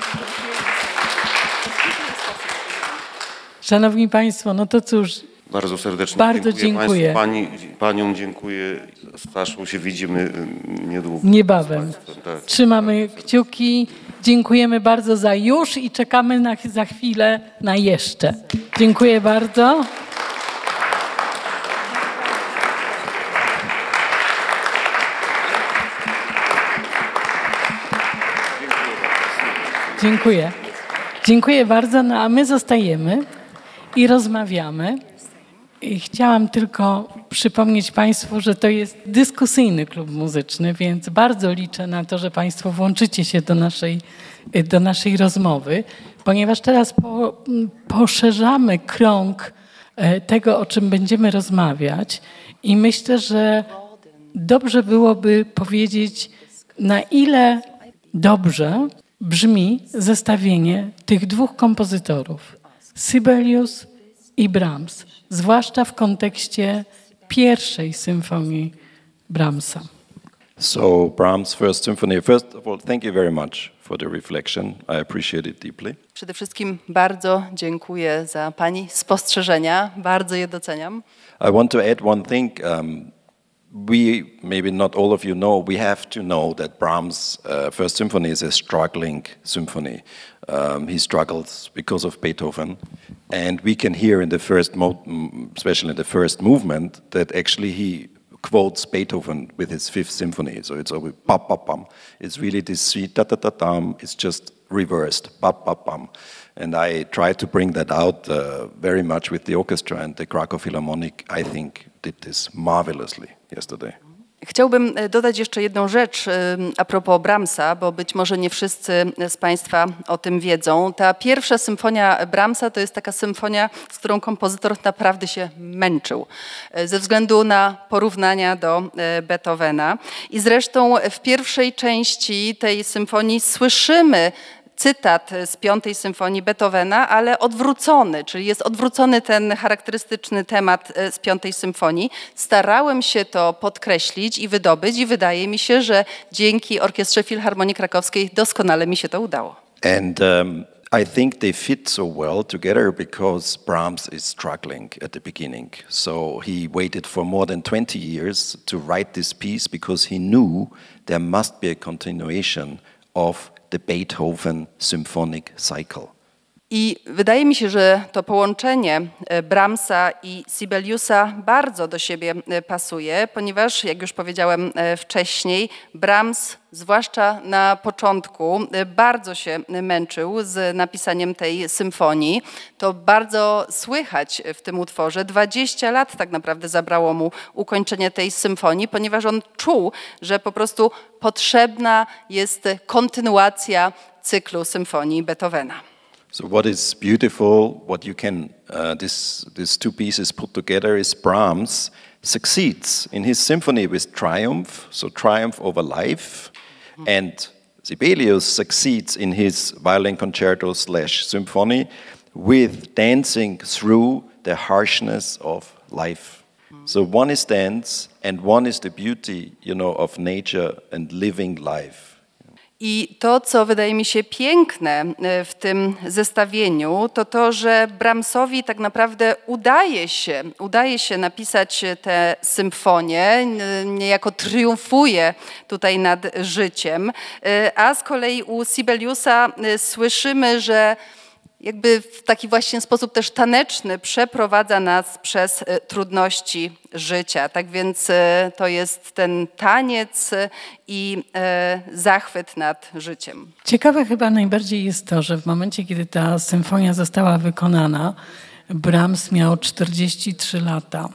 Szanowni Państwo, no to cóż. Bardzo serdecznie bardzo dziękuję. Paniom dziękuję. Z Staszą się widzimy niedługo. Niebawem. Tak. Trzymamy kciuki. Dziękujemy bardzo za już i czekamy za chwilę na jeszcze. Dziękuję bardzo. Dziękuję. Dziękuję bardzo, no a my zostajemy i rozmawiamy. I chciałam tylko przypomnieć Państwu, że to jest dyskusyjny klub muzyczny, więc bardzo liczę na to, że Państwo włączycie się do naszej rozmowy, ponieważ teraz poszerzamy krąg tego, o czym będziemy rozmawiać i myślę, że dobrze byłoby powiedzieć, na ile dobrze brzmi zestawienie tych dwóch kompozytorów, Sibelius i Brahms, zwłaszcza w kontekście pierwszej symfonii Brahmsa. So Brahms' First Symphony. First of all, thank you very much for the reflection. I appreciate it deeply. Przede wszystkim bardzo dziękuję za Pani spostrzeżenia, bardzo je doceniam. I want to add one thing. Maybe not all of you know, we have to know that Brahms' First Symphony is a struggling symphony. He struggles because of Beethoven. And we can hear in the especially in the first movement, that actually he quotes Beethoven with his Fifth Symphony. So it's always pam, pam, pam. It's really this sweet ta-ta-ta-tam. It's just reversed, pam, pam, pam. And I try to bring that out very much with the orchestra, and the Krakow Philharmonic, I think, did this marvelously yesterday. Chciałbym dodać jeszcze jedną rzecz a propos Brahmsa, bo być może nie wszyscy z Państwa o tym wiedzą. Ta pierwsza symfonia Brahmsa to jest taka symfonia, z którą kompozytor naprawdę się męczył ze względu na porównania do Beethovena. I zresztą w pierwszej części tej symfonii słyszymy cytat z Piątej Symfonii Beethovena, ale odwrócony, czyli jest odwrócony ten charakterystyczny temat z Piątej Symfonii. Starałem się to podkreślić i wydobyć i wydaje mi się, że dzięki Orkiestrze Filharmonii Krakowskiej doskonale mi się to udało. And I think they fit so well together because Brahms is struggling at the beginning. So he waited for more than 20 years to write this piece because he knew there must be a continuation of the Beethoven symphonic cycle. I wydaje mi się, że to połączenie Brahmsa i Sibeliusa bardzo do siebie pasuje, ponieważ, jak już powiedziałem wcześniej, Brahms, zwłaszcza na początku, bardzo się męczył z napisaniem tej symfonii. To bardzo słychać w tym utworze. 20 lat tak naprawdę zabrało mu ukończenie tej symfonii, ponieważ on czuł, że po prostu potrzebna jest kontynuacja cyklu symfonii Beethovena. So what is beautiful, what you can, these two pieces put together is Brahms succeeds in his symphony with triumph, so triumph over life, and Sibelius succeeds in his violin concerto / symphony with dancing through the harshness of life. So one is dance and one is the beauty, of nature and living life. I to, co wydaje mi się piękne w tym zestawieniu, to to, że Brahmsowi tak naprawdę udaje się napisać tę symfonię, niejako triumfuje tutaj nad życiem, a z kolei u Sibeliusa słyszymy, że jakby w taki właśnie sposób też taneczny przeprowadza nas przez trudności życia. Tak więc to jest ten taniec i zachwyt nad życiem. Ciekawe chyba najbardziej jest to, że w momencie, kiedy ta symfonia została wykonana, Brahms miał 43 lata.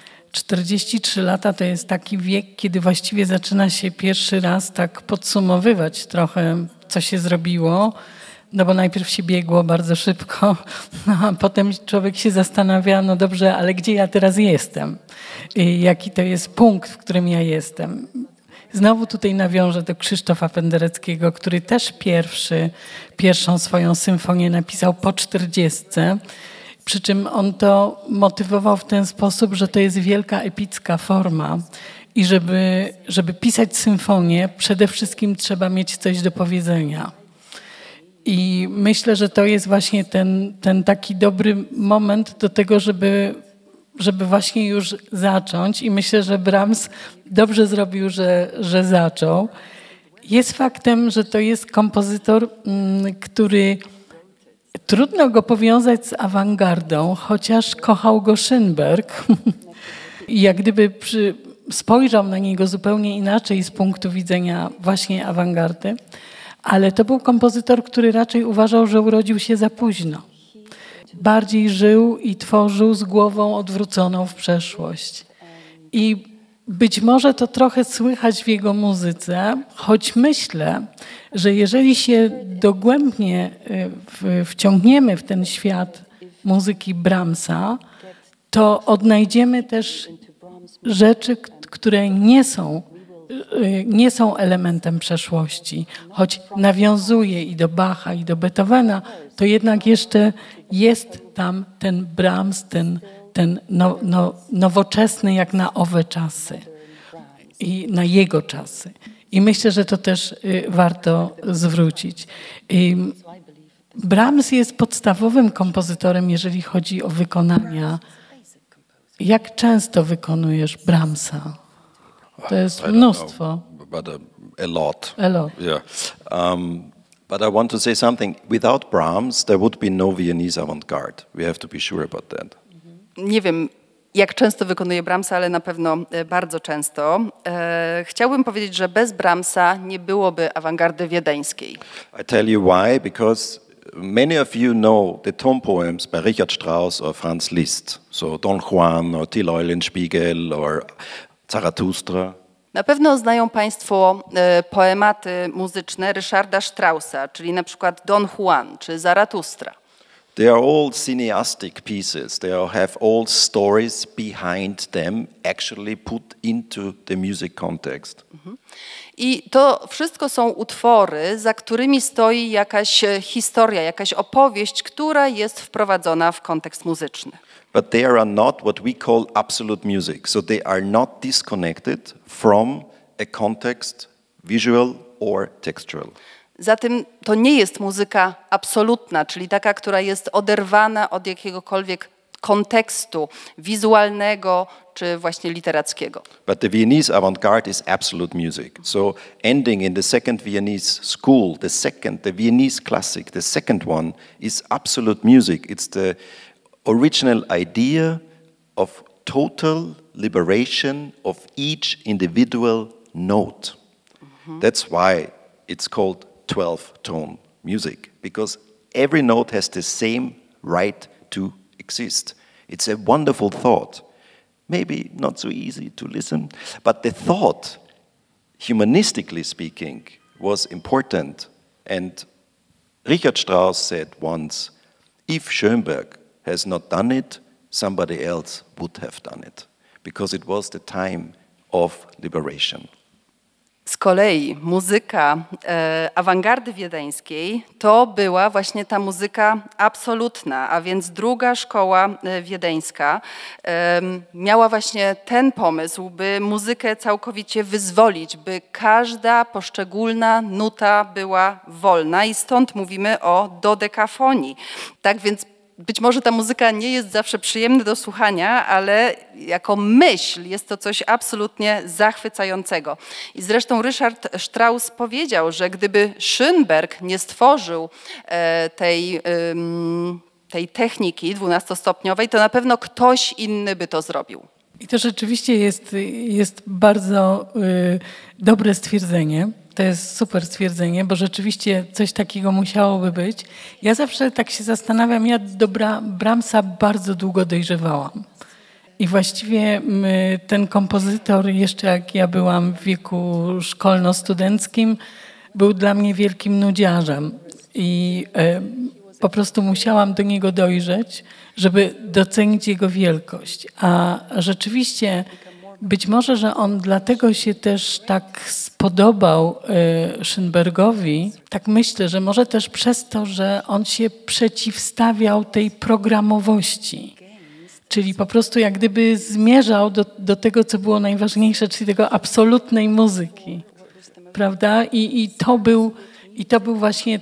43 lata to jest taki wiek, kiedy właściwie zaczyna się pierwszy raz tak podsumowywać trochę, co się zrobiło. No bo najpierw się biegło bardzo szybko, a potem człowiek się zastanawia, no dobrze, ale gdzie ja teraz jestem? Jaki to jest punkt, w którym ja jestem? Znowu tutaj nawiążę do Krzysztofa Pendereckiego, który też pierwszą swoją symfonię napisał po 40. Przy czym on to motywował w ten sposób, że to jest wielka epicka forma i żeby pisać symfonię, przede wszystkim trzeba mieć coś do powiedzenia. I myślę, że to jest właśnie ten taki dobry moment do tego, żeby właśnie już zacząć. I myślę, że Brahms dobrze zrobił, że zaczął. Jest faktem, że to jest kompozytor, który trudno go powiązać z awangardą, chociaż kochał go Schönberg. I jak gdyby spojrzał na niego zupełnie inaczej z punktu widzenia właśnie awangardy. Ale to był kompozytor, który raczej uważał, że urodził się za późno. Bardziej żył i tworzył z głową odwróconą w przeszłość. I być może to trochę słychać w jego muzyce, choć myślę, że jeżeli się dogłębnie wciągniemy w ten świat muzyki Brahmsa, to odnajdziemy też rzeczy, które nie są elementem przeszłości, choć nawiązuje i do Bacha, i do Beethovena, to jednak jeszcze jest tam ten Brahms, ten nowoczesny jak na owe czasy i na jego czasy. I myślę, że to też warto zwrócić. Brahms jest podstawowym kompozytorem, jeżeli chodzi o wykonania. Jak często wykonujesz Brahmsa? To jest mnóstwo. But a lot. A lot. Yeah. But I want to say something. Without Brahms, there would be no Viennese avant-garde. We have to be sure about that. Nie wiem, jak często wykonuję Brahmsa, ale na pewno bardzo często. Chciałbym powiedzieć, że bez Brahmsa nie byłoby awangardy wiedeńskiej. I tell you why, because many of you know the tone poems by Richard Strauss or Franz Liszt. So Don Juan or Till Eulenspiegel or Zarathustra. Na pewno znają Państwo poematy muzyczne Ryszarda Straussa, czyli na przykład Don Juan czy Zaratustra. They are all cineastic pieces. They all have all stories behind them actually put into the music context. I to wszystko są utwory, za którymi stoi jakaś historia, jakaś opowieść, która jest wprowadzona w kontekst muzyczny. But they are not what we call absolute music. So they are not disconnected from a context, visual or textual. Zatem to nie jest muzyka absolutna, czyli taka, która jest oderwana od jakiegokolwiek kontekstu wizualnego czy właśnie literackiego. But the Viennese avant-garde is absolute music. So ending in the second Viennese school, the Viennese classic, the second one is absolute music. It's the original idea of total liberation of each individual note. That's why it's called 12-tone music, because every note has the same right to exist. It's a wonderful thought. Maybe not so easy to listen, but the thought, humanistically speaking, was important. And Richard Strauss said once, if Schoenberg has not done it, somebody else would have done it, because it was the time of liberation. Z kolei muzyka awangardy wiedeńskiej to była właśnie ta muzyka absolutna, a więc druga szkoła wiedeńska miała właśnie ten pomysł, by muzykę całkowicie wyzwolić, by każda poszczególna nuta była wolna i stąd mówimy o dodekafonii. Tak więc być może ta muzyka nie jest zawsze przyjemna do słuchania, ale jako myśl jest to coś absolutnie zachwycającego. I zresztą Ryszard Strauss powiedział, że gdyby Schönberg nie stworzył tej techniki 12-stopniowej, to na pewno ktoś inny by to zrobił. I to rzeczywiście jest bardzo dobre stwierdzenie. To jest super stwierdzenie, bo rzeczywiście coś takiego musiałoby być. Ja zawsze tak się zastanawiam, ja do Brahmsa bardzo długo dojrzewałam. I właściwie ten kompozytor, jeszcze jak ja byłam w wieku szkolno-studenckim, był dla mnie wielkim nudziarzem. I po prostu musiałam do niego dojrzeć, żeby docenić jego wielkość. A rzeczywiście być może, że on dlatego się też tak spodobał Schönbergowi, tak myślę, że może też przez to, że on się przeciwstawiał tej programowości. Czyli po prostu jak gdyby zmierzał do tego, co było najważniejsze, czyli tego absolutnej muzyki. Prawda? I to był właśnie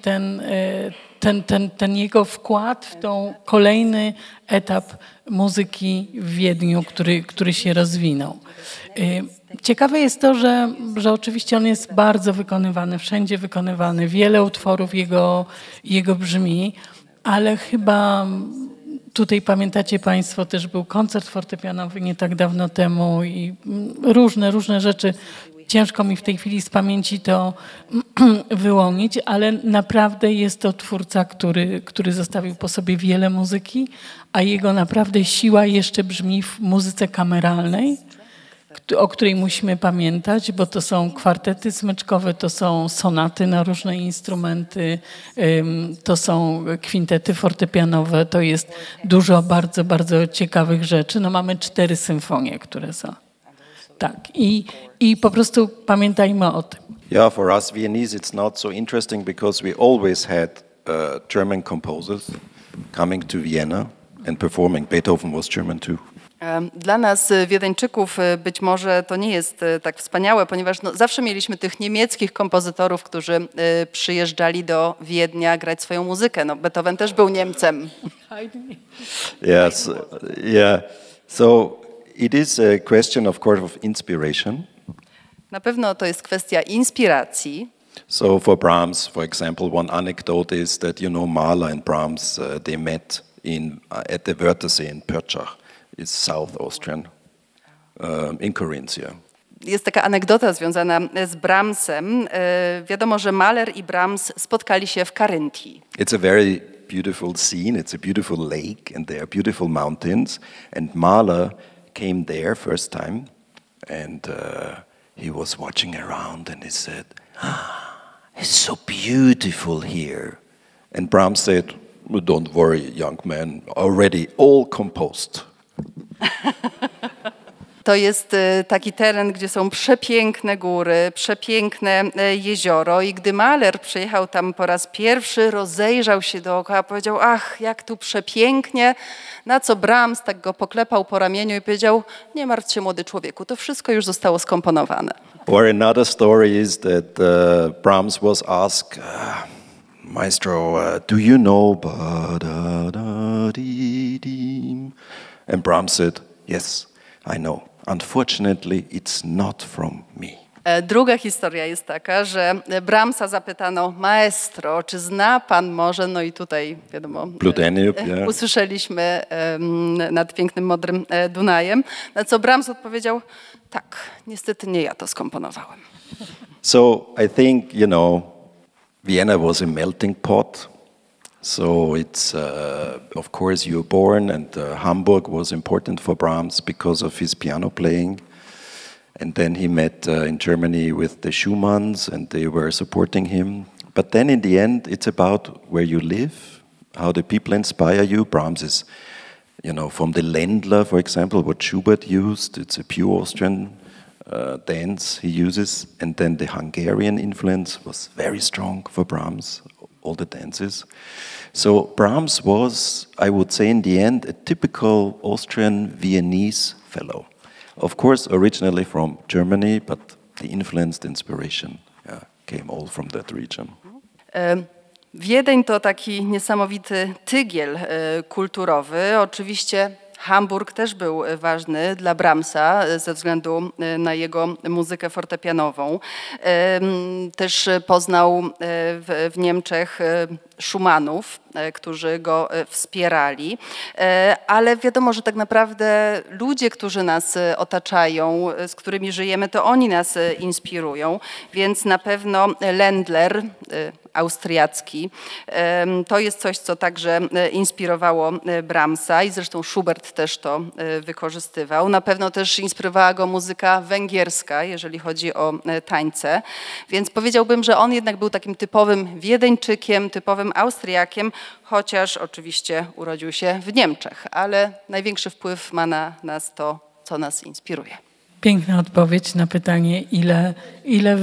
ten jego wkład w tą kolejny etap muzyki w Wiedniu, który się rozwinął. Ciekawe jest to, że oczywiście on jest bardzo wykonywany, wszędzie wykonywany, wiele utworów jego brzmi, ale chyba tutaj pamiętacie Państwo, też był koncert fortepianowy nie tak dawno temu i różne rzeczy. Ciężko mi w tej chwili z pamięci to wyłonić, ale naprawdę jest to twórca, który zostawił po sobie wiele muzyki, a jego naprawdę siła jeszcze brzmi w muzyce kameralnej, o której musimy pamiętać, bo to są kwartety smyczkowe, to są sonaty na różne instrumenty, to są kwintety fortepianowe, to jest dużo bardzo, bardzo ciekawych rzeczy. No mamy 4 symfonie, które są. Tak, i po prostu pamiętajmy o tym. Yeah, for us Viennese it's not so interesting because we always had German composers coming to Vienna and performing. Beethoven was German too. Dla nas, Wiedeńczyków, być może to nie jest tak wspaniałe, ponieważ zawsze mieliśmy tych niemieckich kompozytorów, którzy przyjeżdżali do Wiednia grać swoją muzykę. Beethoven też był Niemcem. Yes, yeah. So it is a question, of course, of inspiration. Na pewno to jest kwestia inspiracji. So for Brahms, for example, one anecdote is that, Mahler and Brahms, they met at the Wörthersee in Pörtschach. It's South Austrian, in Carinthia. Jest taka anegdota związana z Brahmsem. Wiadomo, że Mahler i Brahms spotkali się w Karyntii. It's a very beautiful scene. It's a beautiful lake, and there are beautiful mountains. And Mahler came there first time, and he was watching around, and he said, "It's so beautiful here." And Brahms said, "Well, don't worry, young man. Already all composed." To jest taki teren, gdzie są przepiękne góry, przepiękne jezioro i gdy Mahler przyjechał tam po raz pierwszy, rozejrzał się dookoła, powiedział, ach, jak tu przepięknie, na co Brahms tak go poklepał po ramieniu i powiedział, nie martw się, młody człowieku, to wszystko już zostało skomponowane. Or another story is that Brahms was asked, Maestro, do you know ba-da-da-dee-deem? And Brahms said, yes, I know. Unfortunately, it's not from me. Druga historia jest taka, że Brahmsa zapytano, maestro, czy zna pan może, no i tutaj wiadomo, usłyszeliśmy nad pięknym, modrym Dunajem, na co Brahms odpowiedział, tak, niestety nie ja to skomponowałem. So I think, Vienna was a melting pot. So it's, of course, you were born, and Hamburg was important for Brahms because of his piano playing. And then he met in Germany with the Schumanns, and they were supporting him. But then in the end, it's about where you live, how the people inspire you. Brahms is, from the Ländler, for example, what Schubert used. It's a pure Austrian dance he uses. And then the Hungarian influence was very strong for Brahms, all the dances. So Brahms was, I would say in the end, a typical Austrian Viennese fellow. Of course, originally from Germany, but the influence, the inspiration came all from that region. Wiedeń to taki niesamowity tygiel kulturowy. Oczywiście Hamburg też był ważny dla Brahmsa ze względu na jego muzykę fortepianową. Też poznał w Niemczech Schumannów, którzy go wspierali, ale wiadomo, że tak naprawdę ludzie, którzy nas otaczają, z którymi żyjemy, to oni nas inspirują, więc na pewno Ländler, austriacki, to jest coś, co także inspirowało Brahmsa i zresztą Schubert też to wykorzystywał. Na pewno też inspirowała go muzyka węgierska, jeżeli chodzi o tańce, więc powiedziałbym, że on jednak był takim typowym Wiedeńczykiem, typowym Austriakiem, chociaż oczywiście urodził się w Niemczech, ale największy wpływ ma na nas to, co nas inspiruje. Piękna odpowiedź na pytanie, ile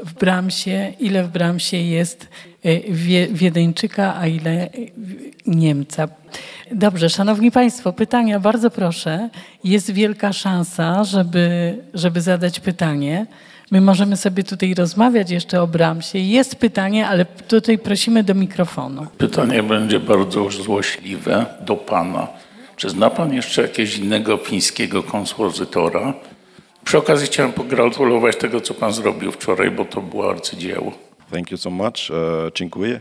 w Brahmsie jest Wiedeńczyka, a ile Niemca. Dobrze, szanowni państwo, pytania, bardzo proszę. Jest wielka szansa, żeby zadać pytanie. My możemy sobie tutaj rozmawiać jeszcze o Brahmsie. Jest pytanie, ale tutaj prosimy do mikrofonu. Pytanie będzie bardzo złośliwe do pana. Czy zna pan jeszcze jakiegoś innego fińskiego kompozytora? Przy okazji chciałem pogratulować tego, co pan zrobił wczoraj, bo to było arcydzieło. Thank you so much. Dziękuję.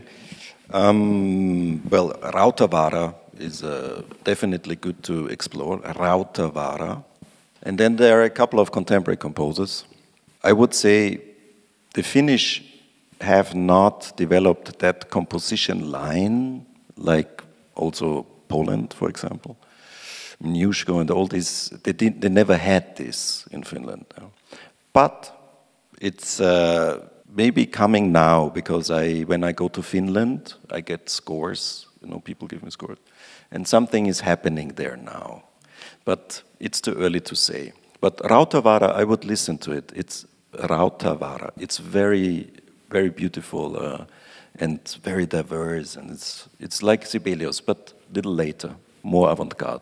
Well, Rautavaara is definitely good to explore. Rautavaara. And then there are a couple of contemporary composers. I would say the Finnish have not developed that composition line, like also Poland, for example. Mniuszko and all this, they never had this in Finland. But it's maybe coming now, because when I go to Finland, I get scores, people give me scores. And something is happening there now. But it's too early to say. But Rautavaara, I would listen to it. It's Rautavaara. It's very, very beautiful and very diverse. And it's like Sibelius, but a little later, more avant-garde.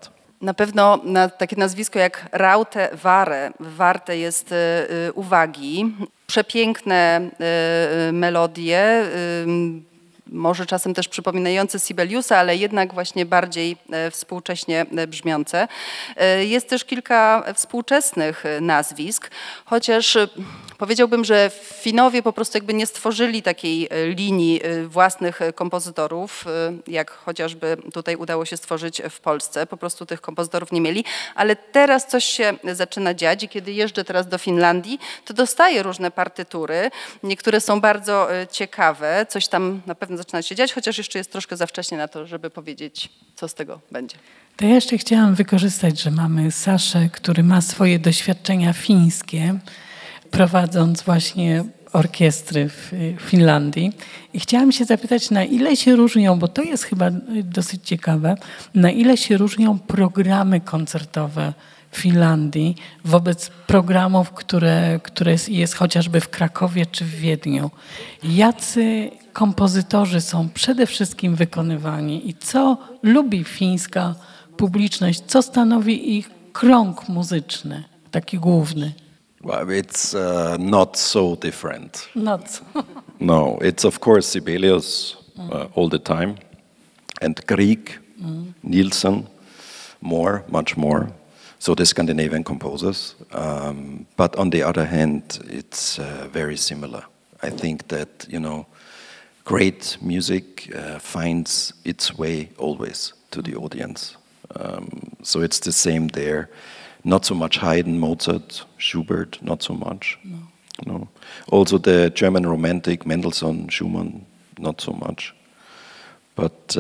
Na pewno takie nazwisko jak Raute Ware warte jest uwagi. Przepiękne melodie, może czasem też przypominające Sibeliusa, ale jednak właśnie bardziej współcześnie brzmiące. Jest też kilka współczesnych nazwisk, chociaż powiedziałbym, że Finowie po prostu jakby nie stworzyli takiej linii własnych kompozytorów, jak chociażby tutaj udało się stworzyć w Polsce. Po prostu tych kompozytorów nie mieli, ale teraz coś się zaczyna dziać i kiedy jeżdżę teraz do Finlandii, to dostaję różne partytury. Niektóre są bardzo ciekawe, coś tam na pewno zaczyna się dziać, chociaż jeszcze jest troszkę za wcześnie na to, żeby powiedzieć, co z tego będzie. To ja jeszcze chciałam wykorzystać, że mamy Saszę, który ma swoje doświadczenia fińskie, prowadząc właśnie orkiestry w Finlandii. I chciałam się zapytać, na ile się różnią, bo to jest chyba dosyć ciekawe, na ile się różnią programy koncertowe w Finlandii wobec programów, które jest chociażby w Krakowie czy w Wiedniu. Jacy kompozytorzy są przede wszystkim wykonywani i co lubi fińska publiczność, co stanowi ich krąg muzyczny, taki główny? Well, it's not so different. Not. No, it's of course Sibelius all the time, and Grieg, Nielsen, much more. So the Scandinavian composers. But on the other hand, it's very similar. I think that, great music finds its way always to the audience. So it's the same there. Not so much Haydn, Mozart, Schubert, not so much. No. Also the German Romantic, Mendelssohn, Schumann, not so much. But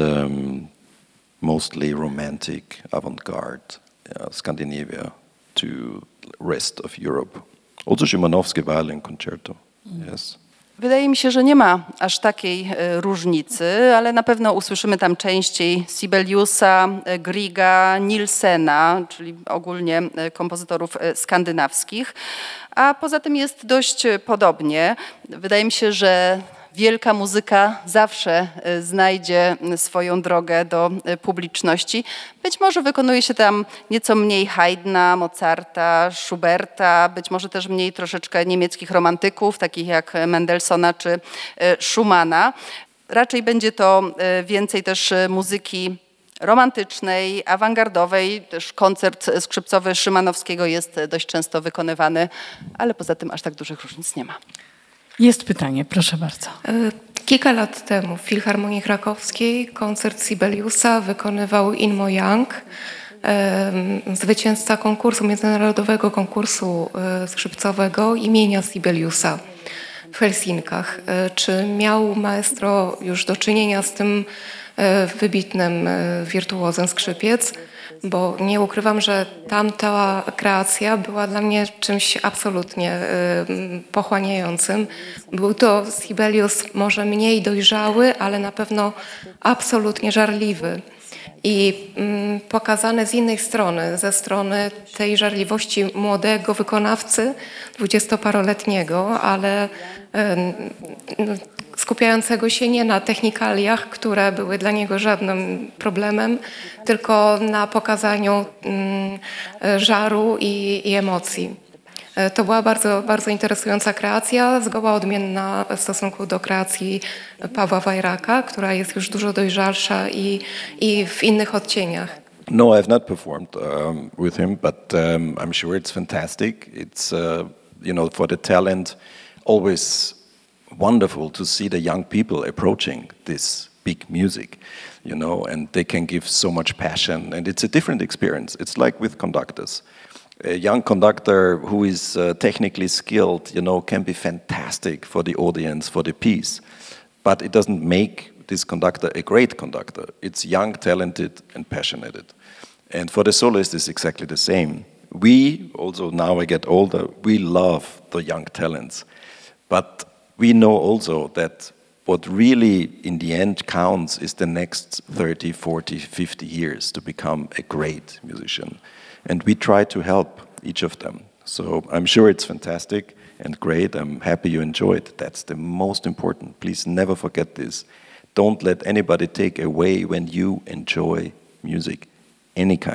mostly romantic, avant-garde, Scandinavia to rest of Europe. Also Szymanowski violin concerto, yes. Wydaje mi się, że nie ma aż takiej różnicy, ale na pewno usłyszymy tam częściej Sibeliusa, Griega, Nielsena, czyli ogólnie kompozytorów skandynawskich. A poza tym jest dość podobnie. Wydaje mi się, że wielka muzyka zawsze znajdzie swoją drogę do publiczności. Być może wykonuje się tam nieco mniej Haydna, Mozarta, Schuberta, być może też mniej troszeczkę niemieckich romantyków, takich jak Mendelssohna czy Schumanna. Raczej będzie to więcej też muzyki romantycznej, awangardowej. Też koncert skrzypcowy Szymanowskiego jest dość często wykonywany, ale poza tym aż tak dużych różnic nie ma. Jest pytanie, proszę bardzo. Kilka lat temu w Filharmonii Krakowskiej koncert Sibeliusa wykonywał Inmo Young, zwycięzca międzynarodowego konkursu skrzypcowego imienia Sibeliusa w Helsinkach. Czy miał maestro już do czynienia z tym wybitnym wirtuozem skrzypiec? Bo nie ukrywam, że tamta kreacja była dla mnie czymś absolutnie pochłaniającym. Był to Sibelius może mniej dojrzały, ale na pewno absolutnie żarliwy. I pokazane z innej strony, ze strony tej żarliwości młodego wykonawcy, 20-paroletniego, ale skupiającego się nie na technikaliach, które były dla niego żadnym problemem, tylko na pokazaniu żaru i emocji. To była bardzo, bardzo interesująca kreacja, zgoła odmienna w stosunku do kreacji Pawła Wajraka, która jest już dużo dojrzalsza i w innych odcieniach. No, I've not performed with him, but I'm sure it's fantastic. It's, for the talent, always wonderful to see the young people approaching this big music, and they can give so much passion, and it's a different experience. It's like with conductors. A young conductor who is technically skilled, can be fantastic for the audience, for the piece, but it doesn't make this conductor a great conductor. It's young, talented, and passionate. And for the soloist, it's exactly the same. We, also now I get older, we love the young talents, but we know also that what really in the end counts is the next 30, 40, 50 years to become a great musician. And we try to help each of them. So I'm sure it's fantastic and great. I'm happy you enjoy it. That's the most important. Please never forget this. Don't let anybody take away when you enjoy music, any kind.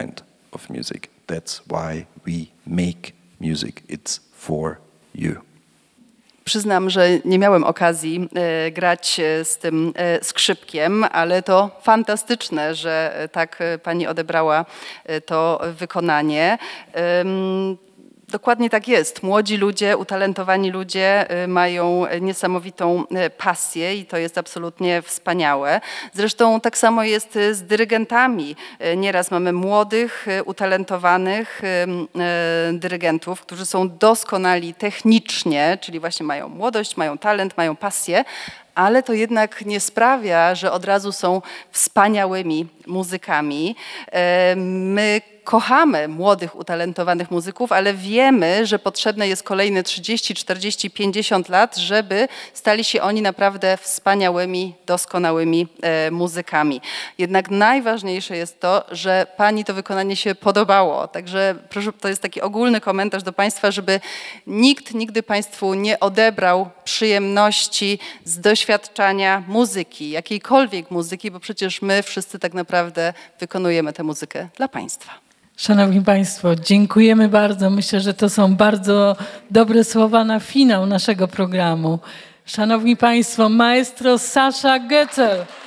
of music. That's why we make music. It's for you. Przyznam, że nie miałem okazji grać z tym skrzypkiem, ale to fantastyczne, że tak pani odebrała to wykonanie. Dokładnie tak jest. Młodzi ludzie, utalentowani ludzie mają niesamowitą pasję i to jest absolutnie wspaniałe. Zresztą tak samo jest z dyrygentami. Nieraz mamy młodych, utalentowanych dyrygentów, którzy są doskonali technicznie, czyli właśnie mają młodość, mają talent, mają pasję, ale to jednak nie sprawia, że od razu są wspaniałymi muzykami. My kochamy młodych, utalentowanych muzyków, ale wiemy, że potrzebne jest kolejne 30, 40, 50 lat, żeby stali się oni naprawdę wspaniałymi, doskonałymi muzykami. Jednak najważniejsze jest to, że pani to wykonanie się podobało. Także proszę, to jest taki ogólny komentarz do państwa, żeby nikt nigdy państwu nie odebrał przyjemności z doświadczania muzyki, jakiejkolwiek muzyki, bo przecież my wszyscy tak naprawdę wykonujemy tę muzykę dla państwa. Szanowni Państwo, dziękujemy bardzo. Myślę, że to są bardzo dobre słowa na finał naszego programu. Szanowni Państwo, maestro Sasza Goetzel.